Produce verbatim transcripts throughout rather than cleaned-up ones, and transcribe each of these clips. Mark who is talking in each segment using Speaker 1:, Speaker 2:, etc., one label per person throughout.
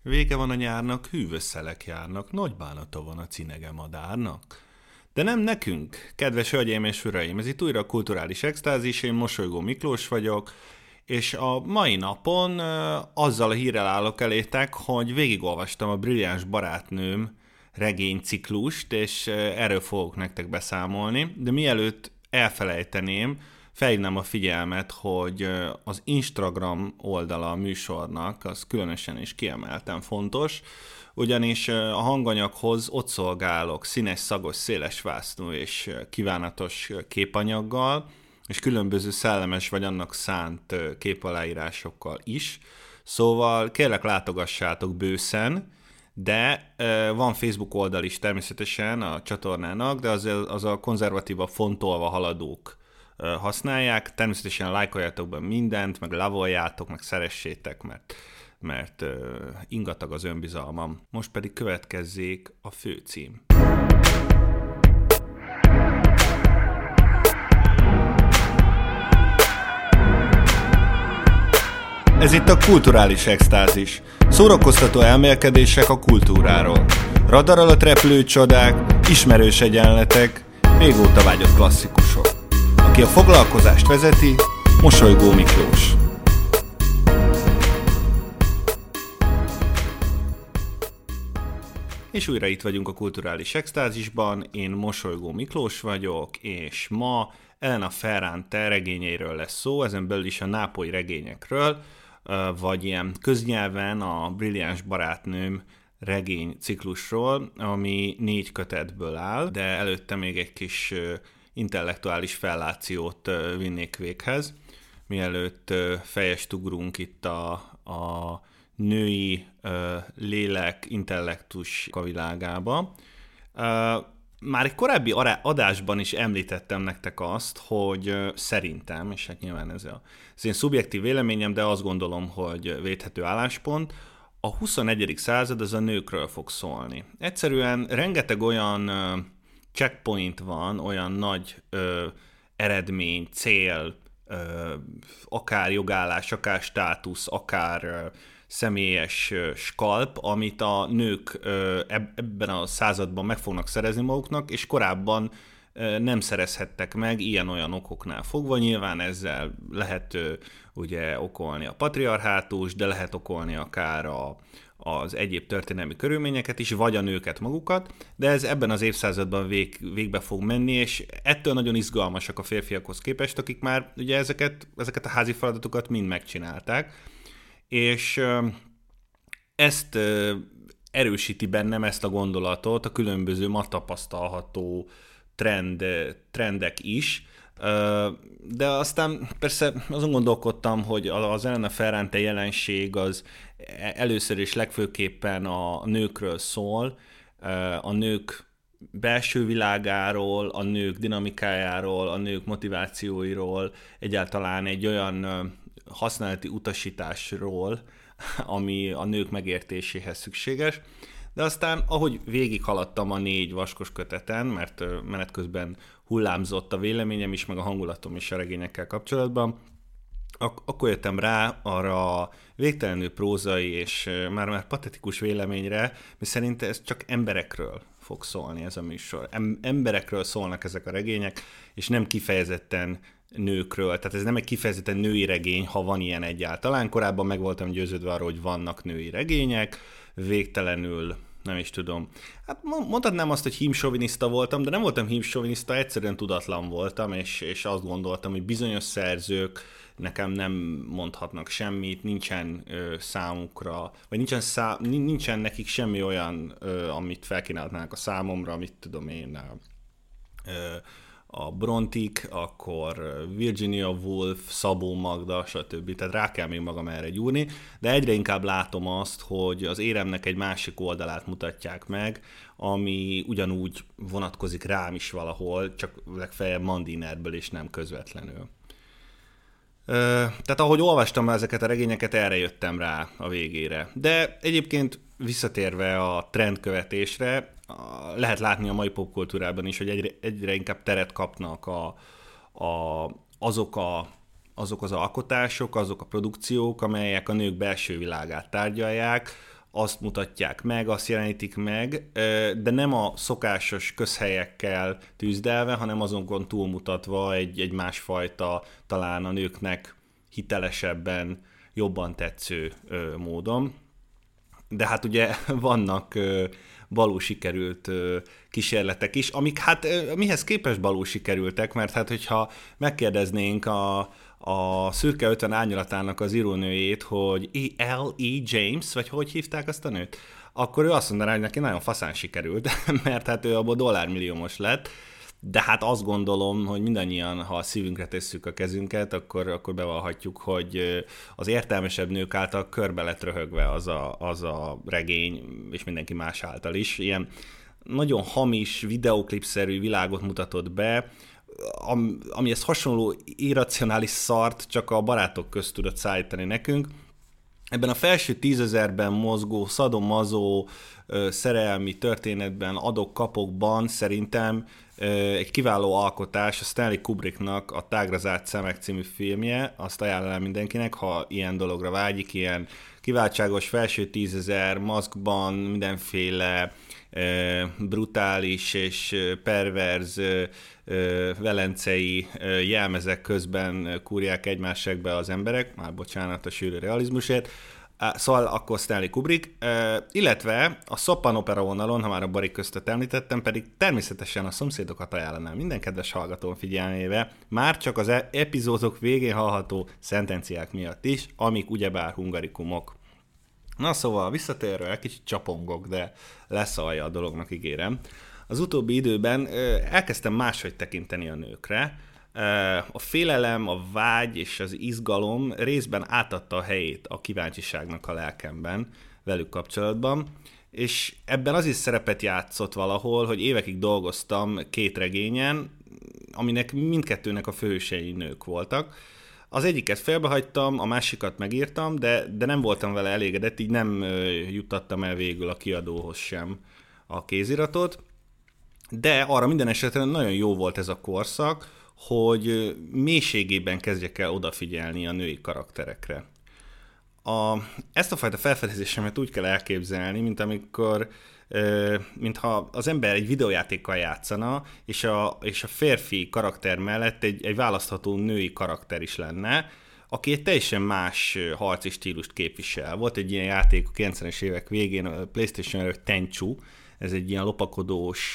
Speaker 1: Vége van a nyárnak, hűvös szelek járnak, nagy bánata van a cinege madárnak. De nem nekünk, kedves hölgyeim és uraim, ez itt újra a Kulturális Extázis, én Mosolygó Miklós vagyok, és a mai napon uh, azzal a hírrel állok elétek, hogy végigolvastam a Brilliáns barátnőm regényciklust, és uh, erről fogok nektek beszámolni, de mielőtt elfelejteném, felhívnám a figyelmet, hogy az Instagram oldala a műsornak, az különösen és kiemelten fontos, ugyanis a hanganyaghoz ott szolgálok színes, szagos, széles vásznú és kívánatos képanyaggal, és különböző szellemes vagy annak szánt képaláírásokkal is. Szóval kérlek látogassátok bőszen, de van Facebook oldal is természetesen a csatornának, de az, az a konzervatívabb fontolva haladók használják. Természetesen lájkoljátok be mindent, meg lavoljátok, meg szeressétek, mert, mert uh, ingatag az önbizalmam. Most pedig következzék a főcím. Ez itt a Kulturális Extázis. Szórakoztató elmélkedések a kultúráról. Radar alatt repülő csodák, ismerős egyenletek, régóta vágyott klasszikusok. Aki a foglalkozást vezeti, Mosolygó Miklós. És újra itt vagyunk a Kulturális Extázisban, én Mosolygó Miklós vagyok, és ma Elena Ferrante regényeiről lesz szó, ezen belül is a nápolyi regényekről, vagy ilyen köznyelven a Brilliáns barátnőm regény ciklusról, ami négy kötetből áll, de előtte még egy kis intellektuális fellációt vinnék véghez, mielőtt fejest ugrunk itt a, a női lélek intellektus világába. Már egy korábbi adásban is említettem nektek azt, hogy szerintem, és hát nyilván ez az én szubjektív véleményem, de azt gondolom, hogy védhető álláspont, a huszonegyedik század az a nőkről fog szólni. Egyszerűen rengeteg olyan checkpoint van, olyan nagy ö, eredmény, cél, ö, akár jogállás, akár státusz, akár ö, személyes ö, skalp, amit a nők ö, ebben a században meg fognak szerezni maguknak, és korábban ö, nem szerezhettek meg ilyen-olyan okoknál fogva. Nyilván ezzel lehet ö, ugye okolni a patriarhátus, de lehet okolni akár a az egyéb történelmi körülményeket is, vagy a nőket magukat, de ez ebben az évszázadban vég, végbe fog menni, és ettől nagyon izgalmasak a férfiakhoz képest, akik már ugye ezeket, ezeket a házi feladatokat mind megcsinálták, és ezt erősíti bennem ezt a gondolatot a különböző ma tapasztalható trend, trendek is, de aztán persze azon gondolkodtam, hogy az Elena Ferrante jelenség az először és legfőképpen a nőkről szól, a nők belső világáról, a nők dinamikájáról, a nők motivációiról, egyáltalán egy olyan használati utasításról, ami a nők megértéséhez szükséges. De aztán, ahogy végighaladtam a négy vaskos köteten, mert menet közben hullámzott a véleményem is, meg a hangulatom is a regényekkel kapcsolatban, ak- akkor jöttem rá arra a végtelenül prózai és már-már patetikus véleményre, mi szerint ez csak emberekről fog szólni ez a műsor. Em- emberekről szólnak ezek a regények, és nem kifejezetten nőkről. Tehát ez nem egy kifejezetten női regény, ha van ilyen egyáltalán. Korábban meg voltam győződve arról, hogy vannak női regények, végtelenül, nem is tudom. Hát mondhatnám azt, hogy hímsoviniszta voltam, de nem voltam hímsoviniszta, egyszerűen tudatlan voltam, és, és azt gondoltam, hogy bizonyos szerzők nekem nem mondhatnak semmit, nincsen ö, számukra, vagy nincsen, szá, nincsen nekik semmi olyan, ö, amit felkínálhatnának a számomra, amit tudom én, ö, a Brontik, akkor Virginia Woolf, Szabó Magda, stb. Tehát rá kell még magam erre gyúrni, de egyre inkább látom azt, hogy az éremnek egy másik oldalát mutatják meg, ami ugyanúgy vonatkozik rám is valahol, csak legfeljebb Mandinerből és nem közvetlenül. Tehát ahogy olvastam ezeket a regényeket, erre jöttem rá a végére. De egyébként visszatérve a trendkövetésre, lehet látni a mai popkultúrában is, hogy egyre, egyre inkább teret kapnak a, a, azok, a, azok az alkotások, azok a produkciók, amelyek a nők belső világát tárgyalják, azt mutatják meg, azt jelenítik meg, de nem a szokásos közhelyekkel tűzdelve, hanem azonkon túlmutatva egy, egy másfajta, talán a nőknek hitelesebben, jobban tetsző módon. De hát ugye vannak balul sikerült kísérletek is, amik hát mihez képest balul sikerültek, mert hát hogyha megkérdeznénk a, a Szürke ötven árnyalatának az írónőjét, hogy el e. James, vagy hogy hívták azt a nőt, akkor ő azt mondaná, hogy neki nagyon faszán sikerült, mert hát ő abból dollármilliómos lett, de hát azt gondolom, hogy mindannyian, ha a szívünkre tesszük a kezünket, akkor, akkor bevallhatjuk, hogy az értelmesebb nők által körbe lett röhögve az a, az a regény, és mindenki más által is. Ilyen nagyon hamis, videoklipszerű világot mutatott be, ami ezt hasonló irracionális szart csak a barátok közt tudott szállítani nekünk. Ebben a felső tízezerben mozgó, szadomazó, szerelmi történetben, adok-kapokban szerintem egy kiváló alkotás a Stanley Kubricknak a Tágra zárt szemek című filmje, azt ajánlom mindenkinek, ha ilyen dologra vágyik, ilyen kiváltságos felső tízezer, maszkban, mindenféle brutális és perverz velencei jelmezek közben kúrják egymás segbe az emberek, már bocsánat a sűrű realizmusért, szóval akkor Stanley Kubrick, illetve a Szoppan opera vonalon, ha már a Barik köztet említettem, pedig természetesen a Szomszédokat ajánlanám minden kedves hallgatón figyelmébe, már csak az epizódok végén hallható szentenciák miatt is, amik ugyebár hungarikumok. Na szóval visszatérve, egy kicsit csapongok, de lesz alja a dolognak, ígérem. Az utóbbi időben elkezdtem máshogy tekinteni a nőkre. A félelem, a vágy és az izgalom részben átadta a helyét a kíváncsiságnak a lelkemben velük kapcsolatban, és ebben az is szerepet játszott valahol, hogy évekig dolgoztam két regényen, aminek mindkettőnek a főhősei nők voltak. Az egyiket félbehagytam, a másikat megírtam, de, de nem voltam vele elégedett, így nem juttattam el végül a kiadóhoz sem a kéziratot. De arra minden esetre nagyon jó volt ez a korszak, hogy mélységében kezdjek el odafigyelni a női karakterekre. A, ezt a fajta felfedezésemet úgy kell elképzelni, mint amikor mintha az ember egy videójátékkal játszana, és a, és a férfi karakter mellett egy, egy választható női karakter is lenne, aki egy teljesen más harci stílust képvisel. Volt egy ilyen játék a kilencvenes évek végén, a PlayStation Tenchu, ez egy ilyen lopakodós,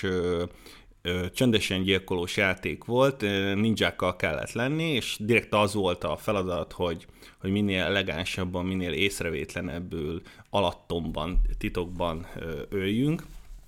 Speaker 1: csöndesen gyilkolós játék volt, ninjákkal kellett lenni, és direkt az volt a feladat, hogy, hogy minél elegánsabban, minél észrevétlenebbül, alattomban, titokban öljünk.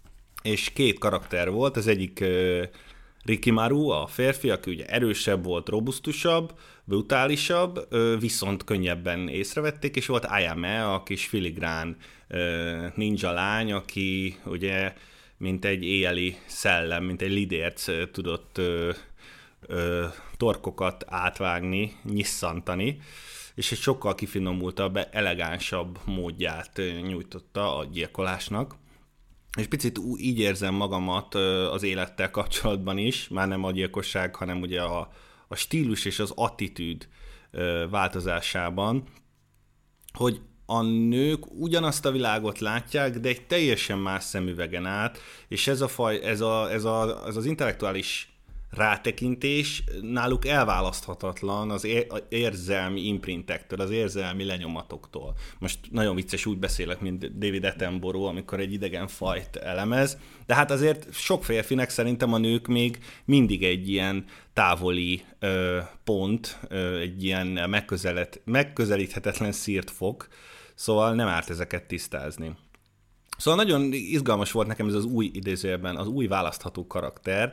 Speaker 1: És két karakter volt, az egyik Rikimaru, a férfi, aki ugye erősebb volt, robusztusabb, brutálisabb, viszont könnyebben észrevették, és volt Ayame, a kis filigrán ninja lány, aki ugye mint egy éjjeli szellem, mint egy lidérc tudott ö, ö, torkokat átvágni, nyisszantani, és egy sokkal kifinomultabb, elegánsabb módját nyújtotta a gyilkolásnak. És picit így érzem magamat az élettel kapcsolatban is, már nem a gyilkosság, hanem ugye a, a stílus és az attitűd változásában, hogy a nők ugyanazt a világot látják, de egy teljesen más szemüvegen át, és ez, a faj, ez, a, ez, a, ez az intellektuális rátekintés náluk elválaszthatatlan az érzelmi imprintektől, az érzelmi lenyomatoktól. Most nagyon vicces, úgy beszélek, mint David Attenborough, amikor egy idegen fajt elemez, de hát azért sok férfinek szerintem a nők még mindig egy ilyen távoli ö, pont, ö, egy ilyen megközelíthetetlen szírt fok, szóval nem árt ezeket tisztázni. Szóval nagyon izgalmas volt nekem ez az új idézőjelben, az új választható karakter,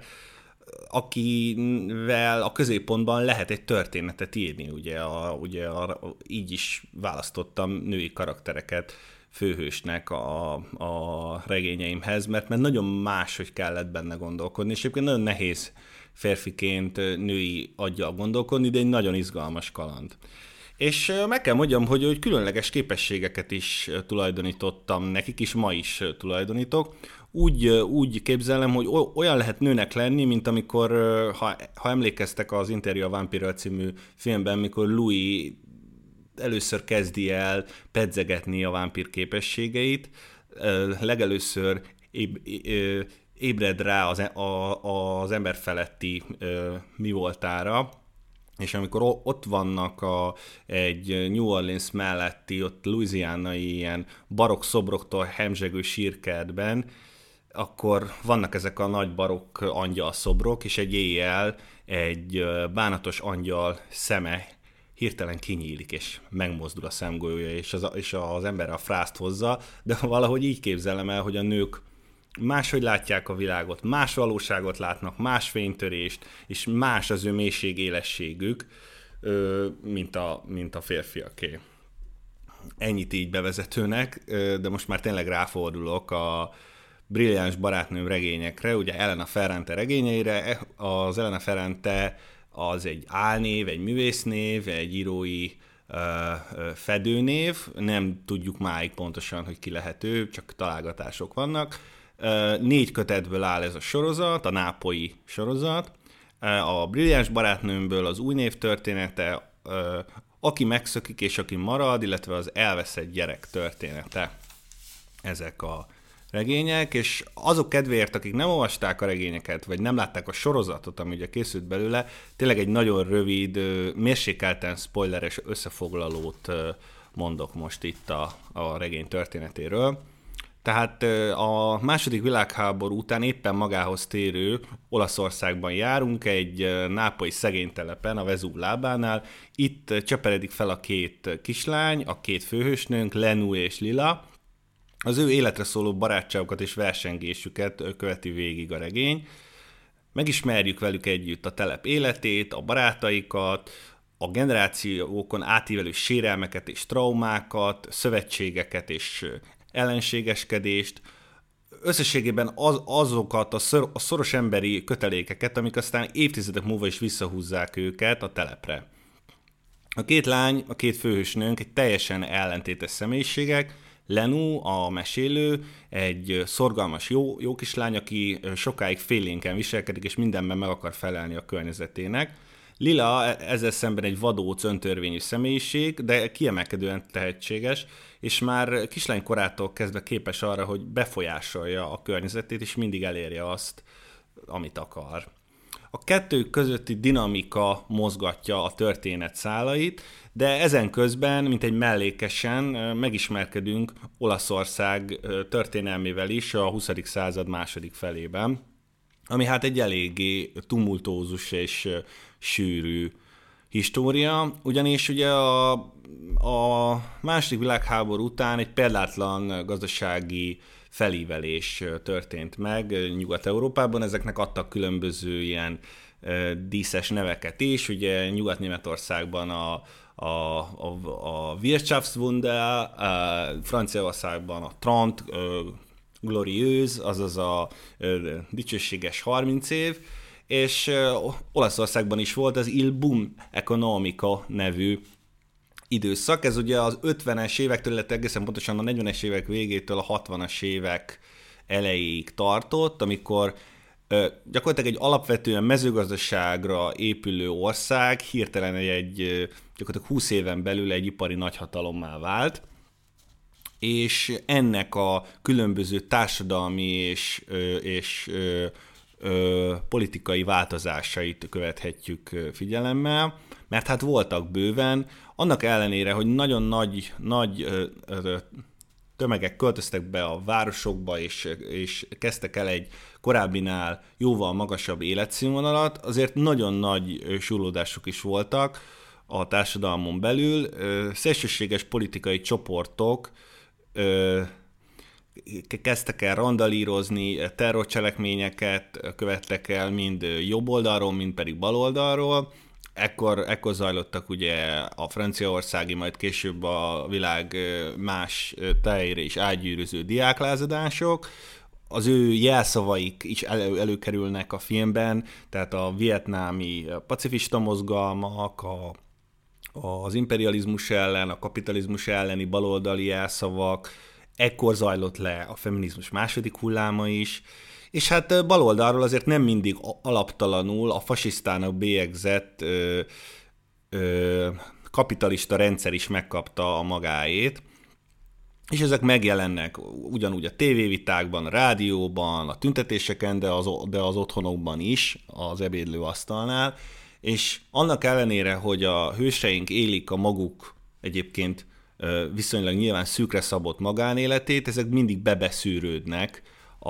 Speaker 1: akivel a középpontban lehet egy történetet írni, ugye, a, ugye a, így is választottam női karaktereket főhősnek a, a regényeimhez, mert, mert nagyon máshogy kellett benne gondolkodni, és egyébként nagyon nehéz férfiként női aggyal gondolkodni, de egy nagyon izgalmas kaland. És meg kell mondjam, hogy, hogy különleges képességeket is tulajdonítottam nekik, és ma is tulajdonítok. Úgy, úgy képzelem, hogy olyan lehet nőnek lenni, mint amikor, ha, ha emlékeztek az Interjú a Vámpirral című filmben, mikor Louis először kezdi el pedzegetni a vámpír képességeit, legelőször éb, ébred rá az, a, az ember feletti mi voltára, és amikor ott vannak a, egy New Orleans melletti, ott louisianai ilyen barokk szobroktól hemzsegő sírkertben, akkor vannak ezek a nagy barokk angyal szobrok, és egy éjjel egy bánatos angyal szeme hirtelen kinyílik, és megmozdul a szemgolyója, és az, és az ember a frászt hozza, de valahogy így képzelem el, hogy a nők máshogy látják a világot, más valóságot látnak, más fénytörést, és más az ő mélység élességük, mint a, mint a férfiaké. Ennyit így bevezetőnek, de most már tényleg ráfordulok a Brilliáns barátnőm regényekre, ugye Elena Ferrante regényeire. Az Elena Ferrante az egy álnév, egy művésznév, egy írói uh, fedőnév, nem tudjuk máig pontosan, hogy ki lehet ő, csak találgatások vannak. Uh, négy kötetből áll ez a sorozat, a nápolyi sorozat. Uh, a Brilliáns barátnőmből az új név története, uh, aki megszökik és aki marad, illetve az elveszett gyerek története. Ezek a regények, és azok kedvéért, akik nem olvasták a regényeket, vagy nem látták a sorozatot, ami ugye készült belőle, tényleg egy nagyon rövid, mérsékelten spoileres összefoglalót mondok most itt a, a regény történetéről. Tehát a második világháború után éppen magához térő Olaszországban járunk, egy nápolyi szegénytelepen, a Vezúv lábánál. Itt cseperedik fel a két kislány, a két főhősnőnk, Lenú és Lila. Az ő életre szóló barátságokat és versengésüket követi végig a regény. Megismerjük velük együtt a telep életét, a barátaikat, a generációkon átívelő sérelmeket és traumákat, szövetségeket és ellenségeskedést, összességében az, azokat a, szor, a szoros emberi kötelékeket, amik aztán évtizedek múlva is visszahúzzák őket a telepre. A két lány, a két főhősnőnk egy teljesen ellentétes személyiségek. Lenú, a mesélő, egy szorgalmas jó, jó kislány, aki sokáig félénken viselkedik, és mindenben meg akar felelni a környezetének. Lila ezzel szemben egy vadóc, öntörvényű személyiség, de kiemelkedően tehetséges, és már kislány korától kezdve képes arra, hogy befolyásolja a környezetét, és mindig elérje azt, amit akar. A kettő közötti dinamika mozgatja a történet szálait, de ezen közben, mint egy mellékesen megismerkedünk Olaszország történelmével is a huszadik század második felében, ami hát egy eléggé tumultózus és sűrű história, ugyanis ugye a, a második világháború után egy példátlan gazdasági felívelés történt meg Nyugat-Európában, ezeknek adtak különböző ilyen díszes neveket is, ugye Nyugat-Németországban a, a, a, a Wirtschaftswunder, Franciaországban a Trente Glorieux, azaz a dicsőséges harminc év, és Olaszországban is volt az Il Boom Economica nevű időszak. Ez ugye az ötvenes évektől, illetve egészen pontosan a negyvenes évek végétől a hatvanas évek elejéig tartott, amikor ö, gyakorlatilag egy alapvetően mezőgazdaságra épülő ország hirtelen egy gyakorlatilag húsz éven belül egy ipari nagyhatalommá vált, és ennek a különböző társadalmi és, ö, és ö, ö, politikai változásait követhetjük figyelemmel, mert hát voltak bőven, annak ellenére, hogy nagyon nagy, nagy ö, ö, tömegek költöztek be a városokba, és, és kezdtek el egy korábbinál jóval magasabb életszínvonalat, azért nagyon nagy súrlódások is voltak a társadalmon belül. Szélsőséges politikai csoportok kezdtek el randalírozni, terrorcselekményeket követtek el mind jobb oldalról, mind pedig bal oldalról. Ekkor, ekkor zajlottak ugye a franciaországi, majd később a világ más tájére is átgyűrűző diáklázadások. Az ő jelszavaik is elő, előkerülnek a filmben, tehát a vietnámi pacifista mozgalmak, a, az imperializmus ellen, a kapitalizmus elleni baloldali jelszavak, ekkor zajlott le a feminizmus második hulláma is, és hát baloldalról azért nem mindig alaptalanul a fasisztának bélyegzett ö, ö, kapitalista rendszer is megkapta a magáét, és ezek megjelennek ugyanúgy a tévévitákban, a rádióban, a tüntetéseken, de az, de az otthonokban is, az ebédlőasztalnál, és annak ellenére, hogy a hőseink élik a maguk egyébként viszonylag nyilván szűkre szabott magánéletét, ezek mindig bebeszűrődnek a,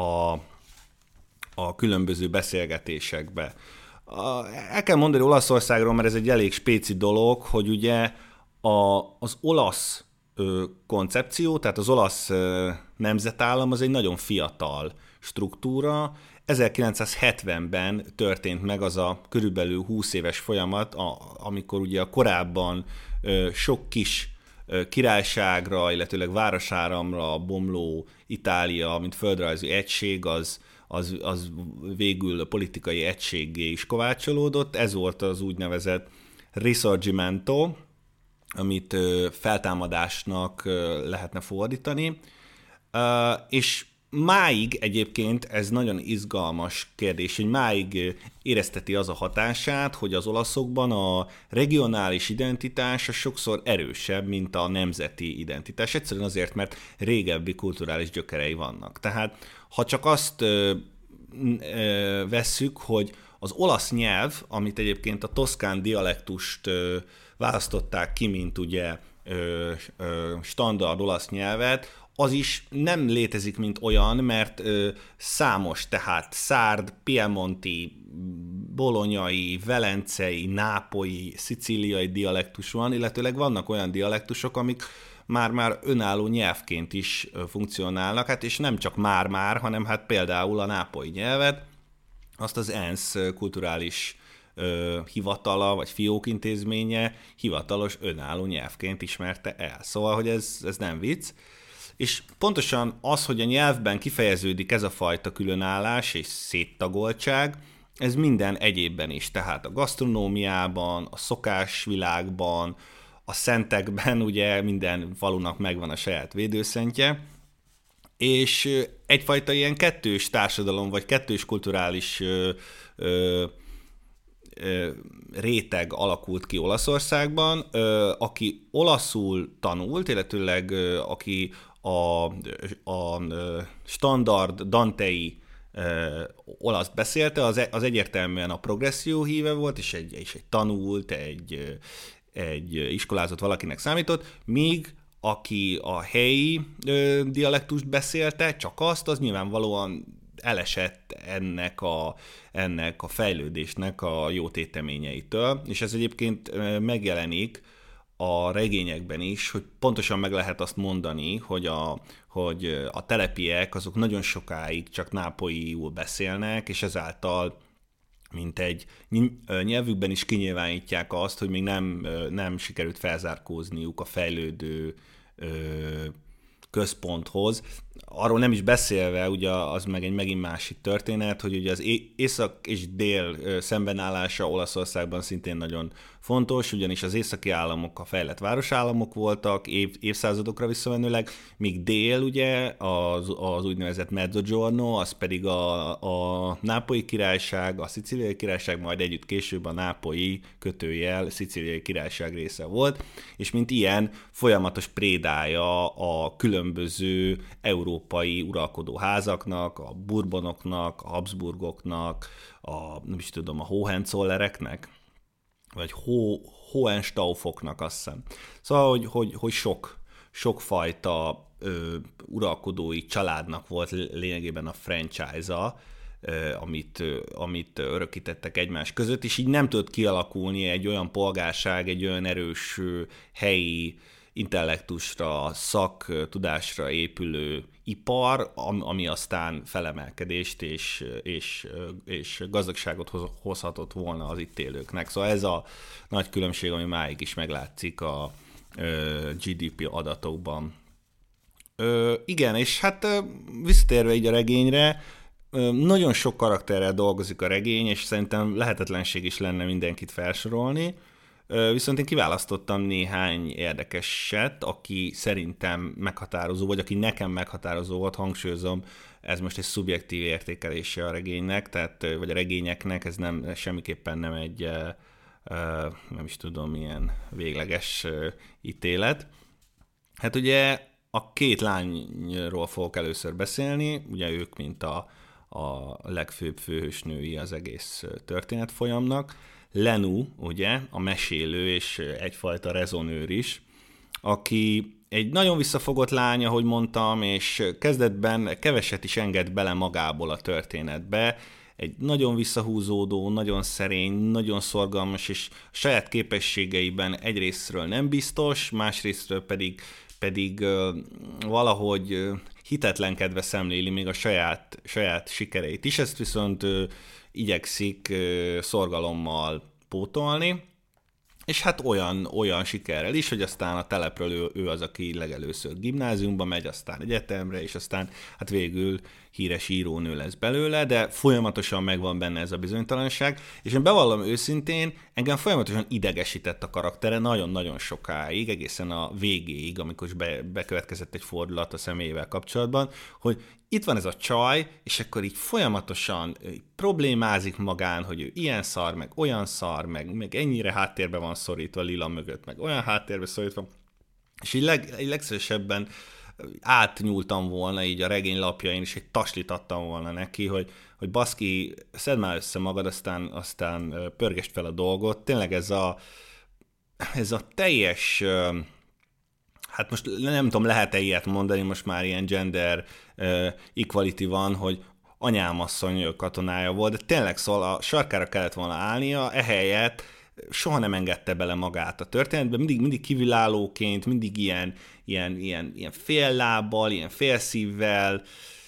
Speaker 1: a különböző beszélgetésekbe. A, el kell mondani Olaszországról, mert ez egy elég spéci dolog, hogy ugye a, az olasz ö, koncepció, tehát az olasz ö, nemzetállam az egy nagyon fiatal struktúra. ezerkilencszázhetvenben történt meg az a körülbelül húsz éves folyamat, a, amikor ugye a korábban ö, sok kis királyságra, illetőleg városáramra bomló Itália, mint földrajzi egység, az, az, az végül politikai egységgé is kovácsolódott. Ez volt az úgynevezett Risorgimento, amit feltámadásnak lehetne fordítani. És máig egyébként ez nagyon izgalmas kérdés, hogy máig érezteti az a hatását, hogy az olaszokban a regionális identitás sokszor erősebb, mint a nemzeti identitás. Egyszerűen azért, mert régebbi kulturális gyökerei vannak. Tehát ha csak azt ö, ö, vesszük, hogy az olasz nyelv, amit egyébként a toszkán dialektust ö, választották ki, mint ugye ö, ö, standard olasz nyelvet, az is nem létezik, mint olyan, mert ö, számos, tehát szárd, piemonti, bolonyai, velencei, nápolyi, szicíliai dialektus van, illetőleg vannak olyan dialektusok, amik már-már önálló nyelvként is funkcionálnak, hát és nem csak már-már, hanem hát például a nápolyi nyelvet, azt az ENSZ kulturális ö, hivatala, vagy fiókintézménye hivatalos önálló nyelvként ismerte el. Szóval, hogy ez, ez nem vicc. És pontosan az, hogy a nyelvben kifejeződik ez a fajta különállás és széttagoltság, ez minden egyébben is, tehát a gasztronómiában, a szokásvilágban, a szentekben, ugye minden falunak megvan a saját védőszentje, és egyfajta ilyen kettős társadalom, vagy kettős kulturális ö, ö, ö, réteg alakult ki Olaszországban, ö, aki olaszul tanult, illetőleg ö, aki a, a standard dantei uh, olaszt beszélte, az, az egyértelműen a progresszió híve volt, és egy, és egy tanult, egy, egy iskolázott valakinek számított, míg aki a helyi uh, dialektust beszélte, csak azt, az nyilvánvalóan elesett ennek a, ennek a fejlődésnek a jó téteményeitől, és ez egyébként uh, megjelenik a regényekben is, hogy pontosan meg lehet azt mondani, hogy a, hogy a telepiek azok nagyon sokáig csak nápolyiul beszélnek, és ezáltal mint egy nyelvükben is kinyilvánítják azt, hogy még nem, nem sikerült felzárkózniuk a fejlődő központhoz. Arról nem is beszélve, ugye az meg egy megint másik történet, hogy ugye az észak és dél szembenállása Olaszországban szintén nagyon fontos, ugyanis az északi államok a fejlett városállamok voltak év, évszázadokra visszamenőleg, míg dél ugye az, az úgynevezett Mezzogiorno, az pedig a, a nápolyi királyság, a szicíliai királyság, majd együtt később a nápolyi kötőjel szicíliai királyság része volt, és mint ilyen folyamatos prédája a különböző európai uralkodó házaknak, a Bourbonoknak, a Habsburgoknak, a, nem is tudom, a Hohenzollereknek, vagy Ho, Hohenstaufoknak, azt hiszem. Szóval, hogy, hogy, hogy sok, sokfajta ö, uralkodói családnak volt lényegében a franchise-a, ö, amit, ö, amit örökítettek egymás között, és így nem tudott kialakulni egy olyan polgárság, egy olyan erős ö, helyi intellektusra, szaktudásra épülő ipar, ami aztán felemelkedést és, és, és gazdagságot hozhatott volna az itt élőknek. Szóval ez a nagy különbség, ami máig is meglátszik a gé dé pé adatokban. Igen, és hát visszatérve így a regényre, nagyon sok karakterrel dolgozik a regény, és szerintem lehetetlenség is lenne mindenkit felsorolni. Viszont én kiválasztottam néhány érdekeset, aki szerintem meghatározó, vagy aki nekem meghatározó volt, hangsúlyozom, ez most egy szubjektív értékelése a regénynek, tehát, vagy a regényeknek, ez nem, semmiképpen nem egy nem is tudom, milyen végleges ítélet. Hát ugye a két lányról fogok először beszélni, ugye ők, mint a, a legfőbb főhősnői az egész történetfolyamnak. Lenu, ugye, a mesélő és egyfajta rezonőr is, aki egy nagyon visszafogott lány, ahogy mondtam, és kezdetben keveset is enged bele magából a történetbe. Egy nagyon visszahúzódó, nagyon szerény, nagyon szorgalmas, és a saját képességeiben egyrésztről nem biztos, másrésztről pedig, pedig uh, valahogy uh, hitetlenkedve szemléli még a saját, saját sikereit is, ezt viszont uh, igyekszik uh, szorgalommal pótolni, és hát olyan, olyan sikerrel is, hogy aztán a telepről ő, ő az, aki legelőször gimnáziumba megy, aztán egyetemre, és aztán hát végül híres írónő lesz belőle, de folyamatosan megvan benne ez a bizonytalanság, és én bevallom őszintén, engem folyamatosan idegesített a karaktere nagyon-nagyon sokáig, egészen a végéig, amikor is be, bekövetkezett egy fordulat a személyével kapcsolatban, hogy itt van ez a csaj, és akkor így folyamatosan így problémázik magán, hogy ő ilyen szar, meg olyan szar, meg, meg ennyire háttérbe van szorítva Lila mögött, meg olyan háttérbe szorítva, és így, leg, így legszívesebben átnyúltam volna így a regény lapjain, és egy taslit adtam volna neki, hogy, hogy baszki, szedd már össze magad, aztán, aztán pörgest fel a dolgot. Tényleg ez a, ez a teljes, hát most nem tudom, lehet-e ilyet mondani, most már ilyen gender equality van, hogy anyámasszony katonája volt, de tényleg szóval a sarkára kellett volna állnia, ehelyett soha nem engedte bele magát a történetbe, mindig, mindig kívülállóként, mindig ilyen, ilyen, ilyen, ilyen fél lábbal, ilyen félszívvel,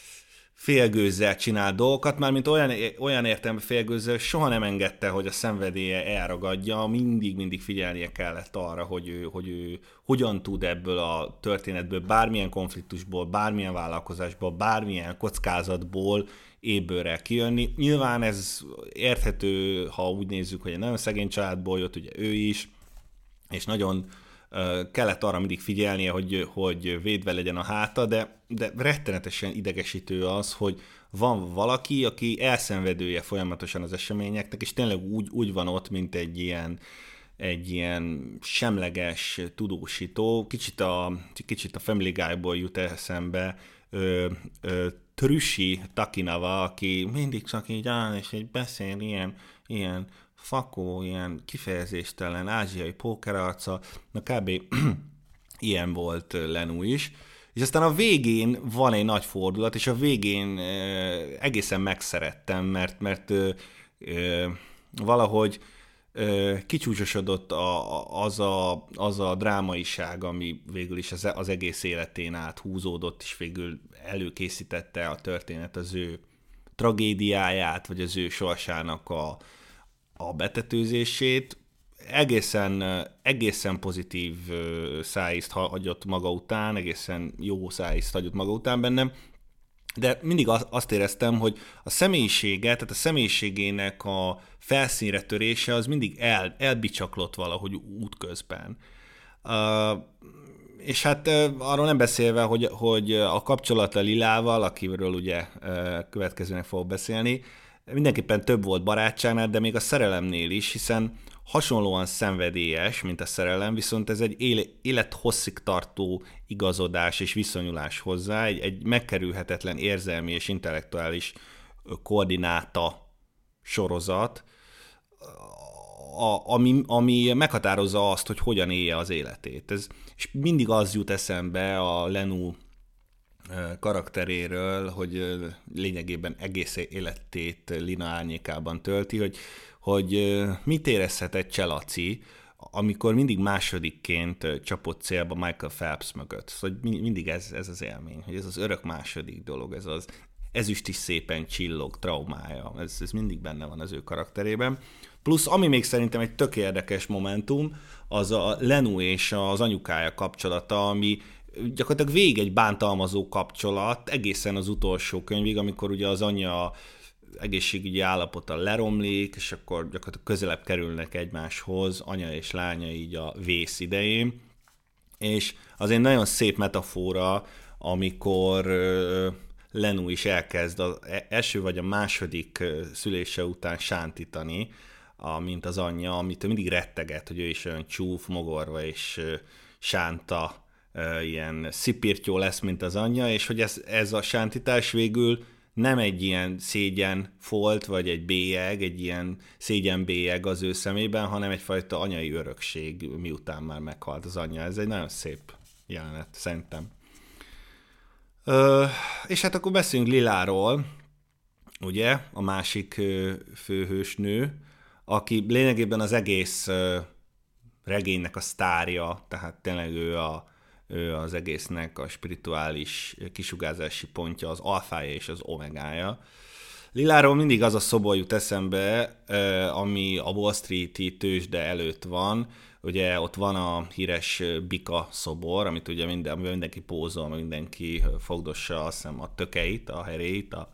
Speaker 1: félgőzzel csinál dolgokat, mármint olyan, olyan értelemben félgőzzel, soha nem engedte, hogy a szenvedélye elragadja, mindig, mindig figyelnie kellett arra, hogy ő, hogy ő hogyan tud ebből a történetből, bármilyen konfliktusból, bármilyen vállalkozásból, bármilyen kockázatból ébbőrrel kijönni. Nyilván ez érthető, ha úgy nézzük, hogy egy nagyon szegény családból jött, ugye ő is, és nagyon uh, kellett arra mindig figyelnie, hogy, hogy védve legyen a háta, de, de rettenetesen idegesítő az, hogy van valaki, aki elszenvedője folyamatosan az eseményeknek, és tényleg úgy, úgy van ott, mint egy ilyen, egy ilyen semleges tudósító. Kicsit a, kicsit a Family Guy-ból jut eszembe ö, ö, Trüsi Takinava, aki mindig csak így áll, és így beszél ilyen, ilyen fakó, ilyen kifejezéstelen ázsiai pókerarca, na kb. Ilyen volt Lenu is. És aztán a végén van egy nagy fordulat, és a végén euh, egészen megszerettem, mert, mert euh, euh, valahogy euh, kicsúcsosodott a, az, a, az a drámaiság, ami végül is az, az egész életén át húzódott, és végül előkészítette a történet az ő tragédiáját, vagy az ő sorsának a, a betetőzését. Egészen, egészen pozitív szájízt hagyott maga után, egészen jó szájízt hagyott maga után bennem, de mindig azt éreztem, hogy a személyisége, tehát a személyiségének a felszínre törése az mindig el, elbicsaklott valahogy útközben. Uh, és hát uh, arról nem beszélve, hogy, hogy a kapcsolata Lilával, akiről ugye uh, következőnek fogok beszélni, mindenképpen több volt barátságnál, de még a szerelemnél is, hiszen hasonlóan szenvedélyes, mint a szerelem, viszont ez egy élethosszig tartó igazodás és viszonyulás hozzá, egy, egy megkerülhetetlen érzelmi és intellektuális koordináta sorozat, a, ami, ami meghatározza azt, hogy hogyan élje az életét. Ez, és mindig az jut eszembe a Lenu karakteréről, hogy lényegében egész életét Lina árnyékában tölti, hogy, hogy mit érezhet egy Cselaci, amikor mindig másodikként csapott célba Michael Phelps mögött. Szóval mindig ez, ez az élmény, hogy ez az örök második dolog, ez az ezüst is szépen csillog traumája, ez, ez mindig benne van az ő karakterében. Plusz, ami még szerintem egy tök érdekes momentum, az a Lenu és az anyukája kapcsolata, ami gyakorlatilag végig egy bántalmazó kapcsolat, egészen az utolsó könyvig, amikor ugye az anyja egészségügyi állapota leromlik, és akkor gyakorlatilag közelebb kerülnek egymáshoz, anya és lánya így a vész idején. És az egy nagyon szép metafora, amikor Lenu is elkezd az első vagy a második szülése után sántítani a, mint az anyja, amit mindig retteget, hogy ő is olyan csúf, mogorva és sánta, ilyen szipirtyó lesz, mint az anyja, és hogy ez, ez a sántítás végül nem egy ilyen szégyen folt, vagy egy bélyeg, egy ilyen szégyen bélyeg az ő szemében, hanem egyfajta anyai örökség, miután már meghalt az anyja. Ez egy nagyon szép jelenet, szerintem. Ö, és hát akkor beszéljünk Liláról, ugye, a másik főhősnő, aki lényegében az egész regénynek a sztárja, tehát tényleg ő, a, ő az egésznek a spirituális kisugárzási pontja, az alfája és az omegája. Liláról mindig az a szobor jut eszembe, ami a Wall Street-i tőzsde előtt van. Ugye ott van a híres bika szobor, amit ugye minden, amiben mindenki pózol, mindenki fogdossa, azt hiszem, a tökeit, a heréit, a,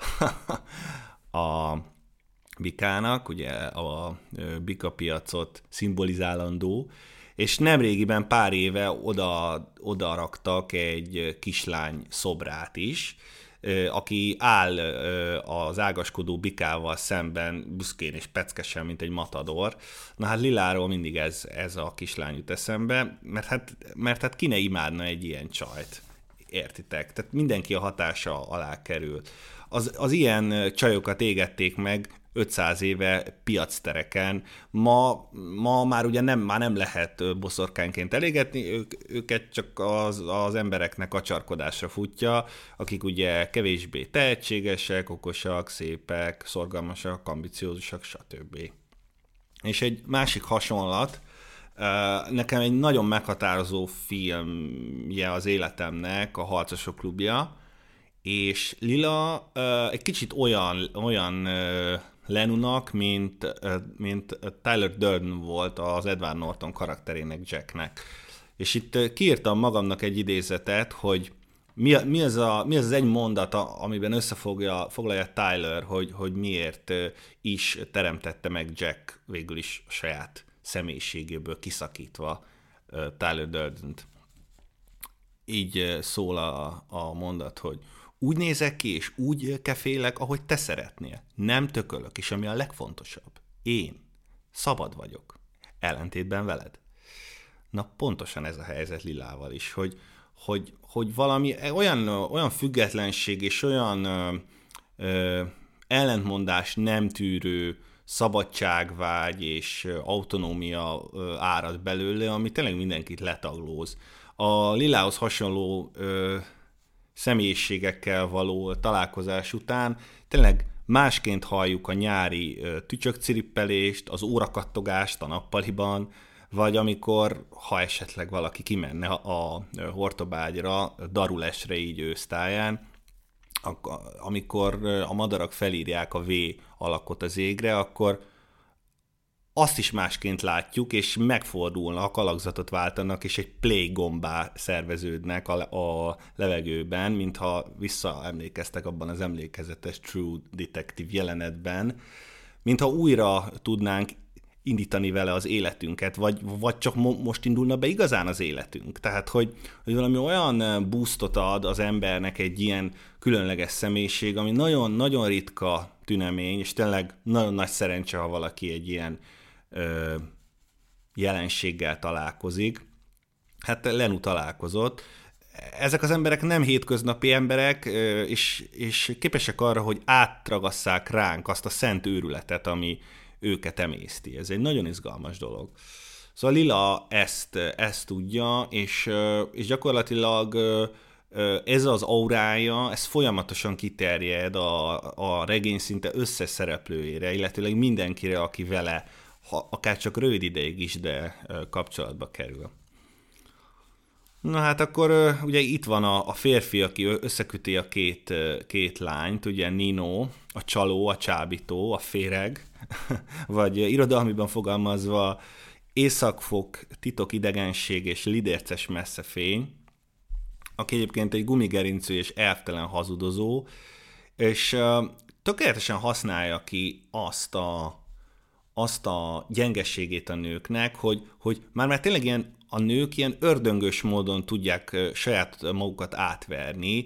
Speaker 1: a bikának, ugye a bika piacot szimbolizállandó, és nemrégiben pár éve oda, oda raktak egy kislány szobrát is, aki áll az ágaskodó bikával szemben büszkén és peckesen, mint egy matador. Na hát Liláról mindig ez, ez a kislány jut eszembe, mert hát, mert hát ki ne imádna egy ilyen csajt, értitek? Tehát mindenki a hatása alá kerül. Az, az ilyen csajokat égették meg ötszáz éve piactereken. Ma, ma már ugye nem, már nem lehet boszorkányként elégetni, ők, őket csak az, az embereknek a csarkodásra futja, akik ugye kevésbé tehetségesek, okosak, szépek, szorgalmasak, ambiciózusak, stb. És egy másik hasonlat, nekem egy nagyon meghatározó filmje az életemnek, a Harcosok klubja, és Lila egy kicsit olyan, olyan Lenunak, mint, mint Tyler Durden volt az Edward Norton karakterének, Jacknek. És itt kiírtam magamnak egy idézetet, hogy mi, mi, az, a, mi az az egy mondat, amiben összefoglalja foglalja Tyler, hogy, hogy miért is teremtette meg Jack végül is a saját személyiségéből kiszakítva Tyler Durdent. Így szól a, a mondat, hogy úgy nézek ki, és úgy kefélek, ahogy te szeretnél. Nem tökölök, és ami a legfontosabb, én szabad vagyok, ellentétben veled. Na pontosan ez a helyzet Lilával is, hogy, hogy, hogy valami olyan, olyan függetlenség és olyan ö, ö, ellentmondás nem tűrő szabadságvágy és autonómia ö, árad belőle, ami tényleg mindenkit letaglóz. A Lilához hasonló ö, személyiségekkel való találkozás után tényleg másként halljuk a nyári tücsökcirippelést, az órakattogást a nappaliban, vagy amikor, ha esetleg valaki kimenne a hortobágyra, darulesre így ősztáján, amikor a madarak felírják a V alakot az égre, akkor azt is másként látjuk, és megfordulnak, alakzatot váltanak, és egy play gombá szerveződnek a, a levegőben, mintha visszaemlékeztek abban az emlékezetes True Detective jelenetben, mintha újra tudnánk indítani vele az életünket, vagy, vagy csak mo- most indulna be igazán az életünk. Tehát, hogy, hogy valami olyan boostot ad az embernek egy ilyen különleges személyiség, ami nagyon-nagyon ritka tünemény, és tényleg nagyon nagy szerencse, ha valaki egy ilyen ö, jelenséggel találkozik. Hát Lenu találkozott. Ezek az emberek nem hétköznapi emberek, és, és képesek arra, hogy átragasszák ránk azt a szent őrületet, ami őket emészti. Ez egy nagyon izgalmas dolog. Szóval Lila ezt, ezt tudja, és, és gyakorlatilag ez az aurája, ez folyamatosan kiterjed a, a regény szinte összes szereplőjére, illetőleg mindenkire, aki vele, ha akár csak rövid ideig is, de kapcsolatba kerül. Na hát akkor ugye itt van a, a férfi, aki összeköti a két, két lányt, ugye Nino, a csaló, a csábító, a féreg, vagy irodalmiban fogalmazva északfok, titok, idegenség és lidérces messzefény, aki egyébként egy gumigerincű és elvtelen hazudozó, és uh, tökéletesen használja ki azt a, azt a gyengeségét a nőknek, hogy, hogy már már tényleg ilyen, a nők ilyen ördöngös módon tudják uh, saját magukat átverni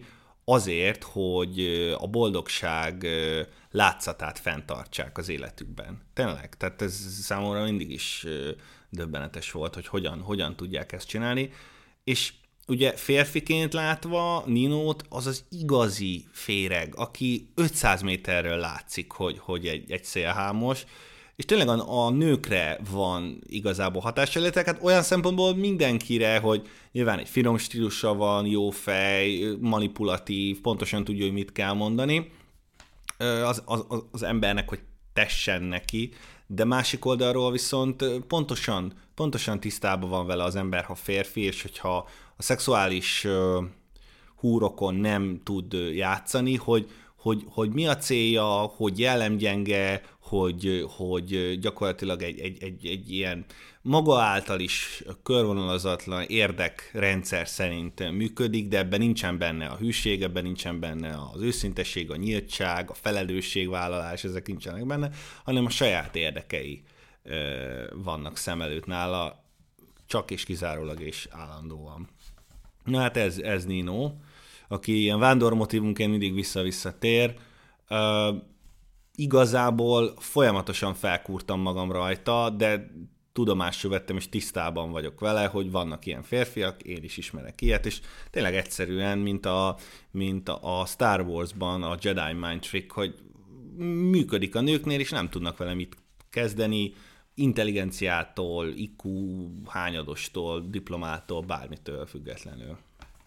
Speaker 1: azért, hogy a boldogság látszatát fenntartsák az életükben. Tényleg, tehát ez számomra mindig is döbbenetes volt, hogy hogyan, hogyan tudják ezt csinálni, és ugye férfiként látva Ninót az az igazi féreg, aki ötszáz méterről látszik, hogy, hogy egy, egy szélhámos, és tényleg a, a nőkre van igazából hatással, illetve hát olyan szempontból mindenkire, hogy nyilván egy finom stílusa van, jó fej, manipulatív, pontosan tudja, hogy mit kell mondani az, az, az embernek, hogy tessen neki, de másik oldalról viszont pontosan, pontosan tisztában van vele az ember, ha férfi, és hogyha a szexuális húrokon nem tud játszani, hogy, hogy, hogy mi a célja, hogy jellemgyenge, hogy, hogy gyakorlatilag egy, egy, egy, egy ilyen maga által is körvonalazatlan érdekrendszer szerint működik, de ebben nincsen benne a hűség, ebben nincsen benne az őszintesség, a nyíltság, a felelősségvállalás, ezek nincsenek benne, hanem a saját érdekei vannak szem előtt nála, csak és kizárólag és állandóan. Na hát ez, ez Nino, aki ilyen vándormotívunként mindig vissza-vissza tér. Uh, igazából folyamatosan felkúrtam magam rajta, de tudomásul vettem, és tisztában vagyok vele, hogy vannak ilyen férfiak, én is ismerek ilyet, és tényleg egyszerűen, mint a, mint a Star Wars-ban a Jedi Mind Trick, hogy működik a nőknél, és nem tudnak vele mit kezdeni, intelligenciától, I Q hányadostól, diplomától, bármitől függetlenül.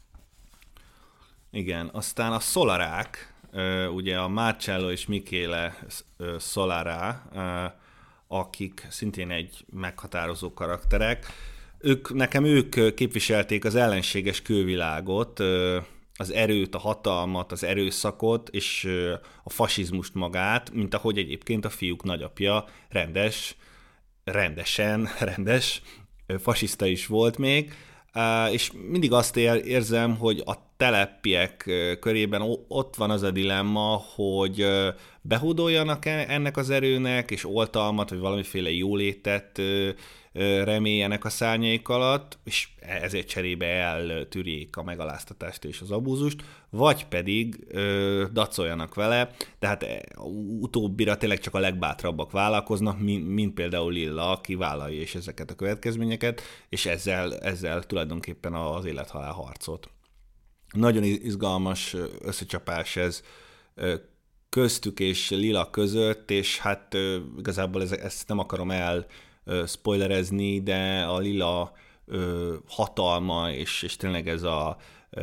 Speaker 1: Igen, aztán a Solarák, ugye a Marcello és Michele Solara, akik szintén egy meghatározó karakterek, ők, nekem ők képviselték az ellenséges külvilágot, az erőt, a hatalmat, az erőszakot és a fasizmust magát, mint ahogy egyébként a fiúk nagyapja rendes, rendesen, rendes fasiszta is volt még, és mindig azt érzem, hogy a teleppiek körében ott van az a dilemma, hogy behódoljanak ennek az erőnek, és oltalmat, vagy valamiféle jólétet reméljenek a szárnyaik alatt, és ezért cserébe eltűrjék a megaláztatást és az abúzust, vagy pedig ö, dacoljanak vele, tehát utóbbira tényleg csak a legbátrabbak vállalkoznak, mint, mint például Lilla, aki vállalja is ezeket a következményeket, és ezzel, ezzel tulajdonképpen az élethalál harcot. Nagyon izgalmas összecsapás ez köztük és Lila között, és hát igazából ezt nem akarom el spoilerezni, de a Lila hatalma, és, és tényleg ez a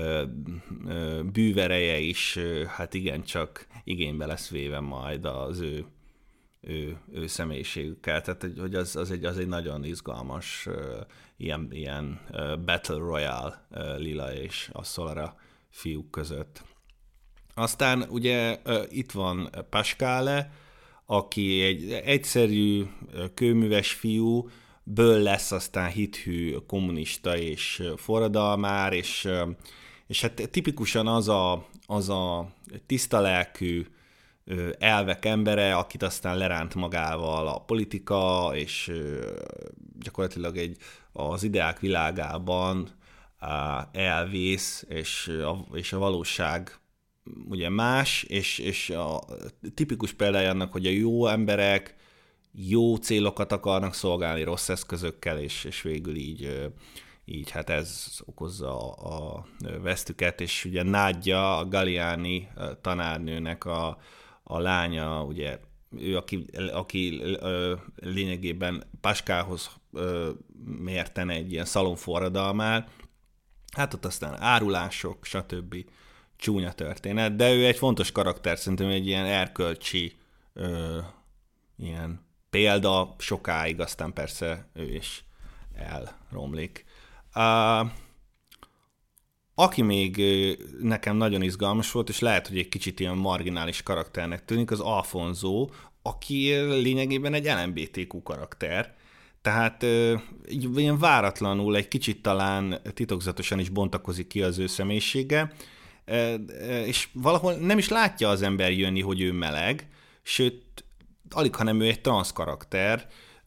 Speaker 1: bűvereje is, hát igencsak igénybe lesz véve majd az ő, ő, ő személyiségükkel. Tehát, hogy az, az, egy, az egy nagyon izgalmas ilyen, ilyen Battle Royale Lila és a Solara fiúk között. Aztán ugye itt van Pasquale, aki egy egyszerű, kőműves fiú, ből lesz aztán hithű kommunista és forradalmár, és, és hát tipikusan az a, az a tiszta lelkű elvek embere, akit aztán leránt magával a politika, és gyakorlatilag egy, az ideák világában elvész, és a, és a valóság ugye más, és, és a tipikus példája annak, hogy a jó emberek jó célokat akarnak szolgálni rossz eszközökkel, és, és végül így, így hát ez okozza a vesztüket, és ugye Nadia, a Galliani tanárnőnek a, a lánya, ugye ő, aki, aki lényegében Pascalhoz mérten egy ilyen szalonforradalmát, hát ott aztán árulások, stb. Csúnya történet, de ő egy fontos karakter, szerintem egy ilyen erkölcsi ö, ilyen példa sokáig, aztán persze ő is elromlik. Uh, aki még nekem nagyon izgalmas volt, és lehet, hogy egy kicsit ilyen marginális karakternek tűnik, az Alfonso, aki lényegében egy el em bé té kú karakter, tehát ilyen váratlanul, egy kicsit talán titokzatosan is bontakozik ki az ő személyisége, és valahol nem is látja az ember jönni, hogy ő meleg, sőt, alig, hanem ő egy transz karakter,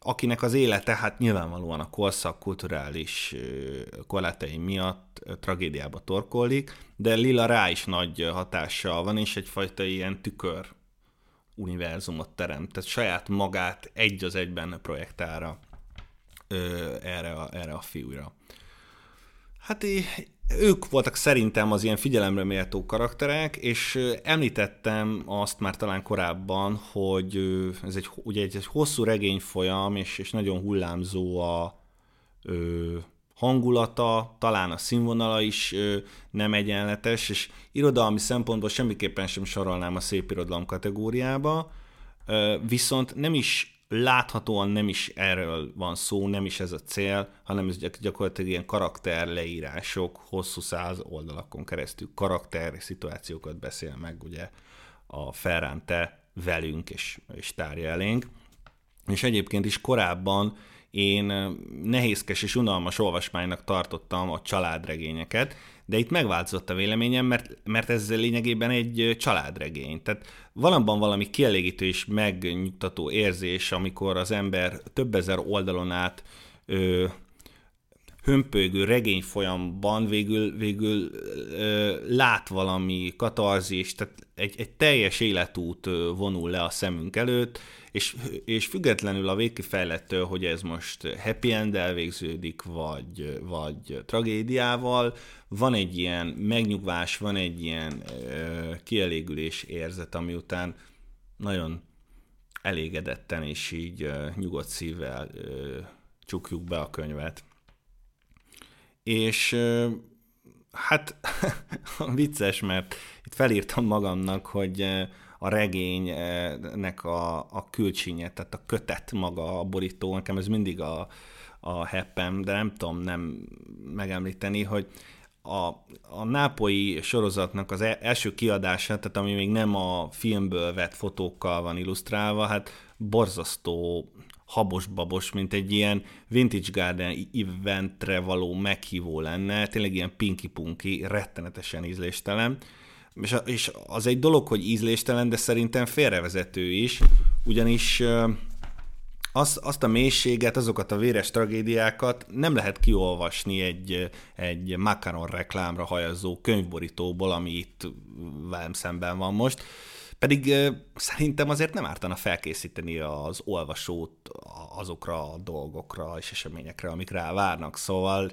Speaker 1: akinek az élete hát nyilvánvalóan a korszak kulturális korlátei miatt tragédiába torkollik, de Lila rá is nagy hatással van, és egyfajta ilyen tükör univerzumot teremt, tehát saját magát egy az egyben projektálra ö, erre, a, erre a fiúra. Hát ők voltak szerintem az ilyen figyelemre méltó karakterek, és említettem azt már talán korábban, hogy ez egy, ugye egy, egy hosszú regényfolyam, és, és nagyon hullámzó a ö, hangulata, talán a színvonala is ö, nem egyenletes, és irodalmi szempontból semmiképpen sem sorolnám a szépirodalom kategóriába, ö, viszont nem is láthatóan nem is erről van szó, nem is ez a cél, hanem ez gyakorlatilag ilyen karakterleírások, hosszú száz oldalakon keresztül karakter szituációkat beszél meg ugye a Ferrante velünk és, és tárja elénk. És egyébként is korábban én nehézkes és unalmas olvasmánynak tartottam a családregényeket, de itt megváltozott a véleményem, mert, mert ez lényegében egy családregény. Tehát valamiban valami kielégítő és megnyugtató érzés, amikor az ember több ezer oldalon át ö, hömpölygő regényfolyamban végül, végül ö, lát valami katarzist, tehát egy, egy teljes életút vonul le a szemünk előtt, és, és függetlenül a végkifejlettől, hogy ez most happy end-el végződik, vagy, vagy tragédiával, van egy ilyen megnyugvás, van egy ilyen ö, kielégülés érzet, ami után nagyon elégedetten és így ö, nyugodt szívvel ö, csukjuk be a könyvet. És ö, hát vicces, mert itt felírtam magamnak, hogy a regénynek a, a külcsínje, tehát a kötet maga, a borító, nekem ez mindig a, a heppem, de nem tudom nem megemlíteni, hogy a, a nápolyi sorozatnak az első kiadása, tehát ami még nem a filmből vett fotókkal van illusztrálva, hát borzasztó habos-babos, mint egy ilyen Vintage Garden eventre való meghívó lenne, tényleg ilyen pinky-punky, rettenetesen ízléstelen. És az egy dolog, hogy ízléstelen, de szerintem félrevezető is, ugyanis azt, azt a mélységet, azokat a véres tragédiákat nem lehet kiolvasni egy, egy makaron reklámra hajazó könyvborítóból, ami itt velem szemben van most. Pedig szerintem azért nem ártana felkészíteni az olvasót azokra a dolgokra és eseményekre, amik rá várnak. Szóval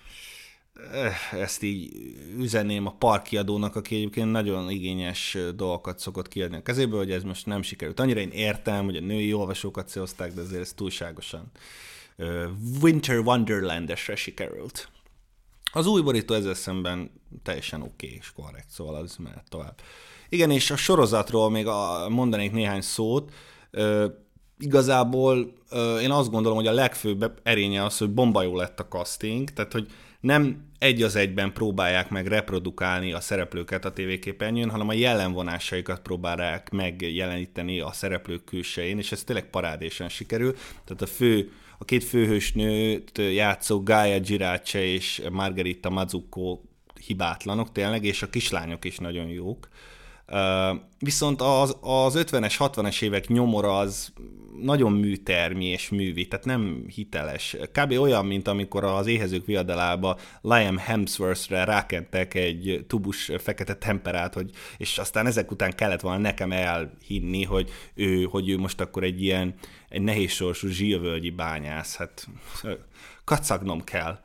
Speaker 1: ezt így üzenném a parkiadónak, aki egyébként nagyon igényes dolgokat szokott kiadni a kezéből, hogy ez most nem sikerült. Annyira én értem, hogy a női olvasókat célozták, de azért ez túlságosan Winter Wonderland-esre sikerült. Az új borító ezzel szemben teljesen oké okay és korrekt, szóval az mehet tovább. Igen, és a sorozatról még a, mondanék néhány szót. Ö, igazából ö, én azt gondolom, hogy a legfőbb erénye az, hogy bomba jó lett a casting, tehát hogy nem egy az egyben próbálják meg reprodukálni a szereplőket a tévéképernyőn, hanem a jellemvonásaikat próbálják megjeleníteni a szereplők külsején, és ez tényleg parádésen sikerül. Tehát a fő, a két főhős nőt játszó Gaia Girace és Margherita Mazzucco hibátlanok tényleg, és a kislányok is nagyon jók. Uh, viszont az, az ötvenes, hatvanas évek nyomora az nagyon műtermi és művi, tehát nem hiteles. Kb. Olyan, mint amikor az Éhezők viadalába Liam Hemsworthre rákentek egy tubus fekete temperát, hogy, és aztán ezek után kellett volna nekem elhinni, hogy ő, hogy ő most akkor egy ilyen egy nehézsorsú zsíravölgyi bányász. Hát kacagnom kell.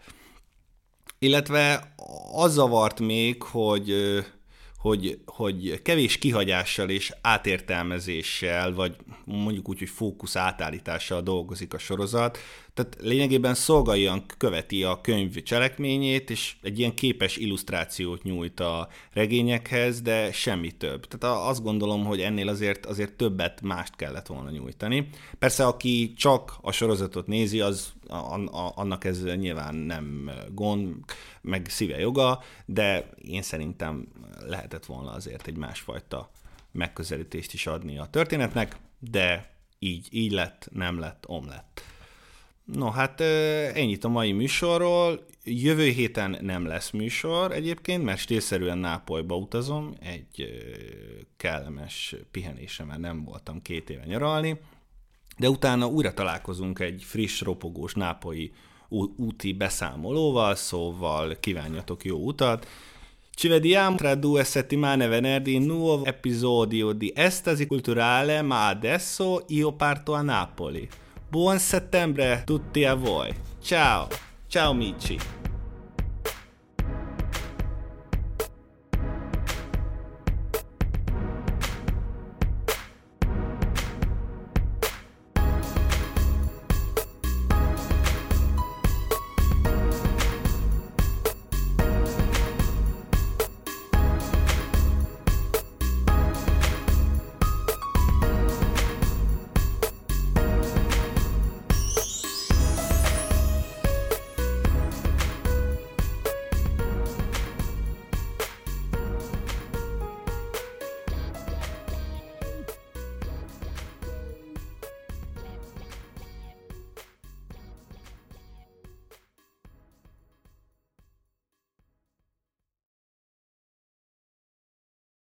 Speaker 1: Illetve az zavart még, hogy Hogy, hogy kevés kihagyással és átértelmezéssel, vagy mondjuk úgy, hogy fókusz átállítással dolgozik a sorozat. Tehát lényegében szolgáljan követi a könyv cselekményét, és egy ilyen képes illusztrációt nyújt a regényekhez, de semmi több. Tehát azt gondolom, hogy ennél azért, azért többet mást kellett volna nyújtani. Persze, aki csak a sorozatot nézi, az annak ez nyilván nem gond, meg szíve joga, de én szerintem lehetett volna azért egy másfajta megközelítést is adni a történetnek, de így, így lett, nem lett, omlett. No, hát ennyit a mai műsorról. Jövő héten nem lesz műsor egyébként, mert stílszerűen Nápolyba utazom, egy kellemes pihenésre, mert nem voltam két éve nyaralni. de utána újra találkozunk egy friss, ropogós nápolyi úti beszámolóval, szóval kívánjatok jó utat. Ci vediamo tra due settimane venerdì in nuovo episodio di Estasi Culturale, ma adesso io parto a Napoli. Buon settembre tutti a voi. Ciao, ciao amici.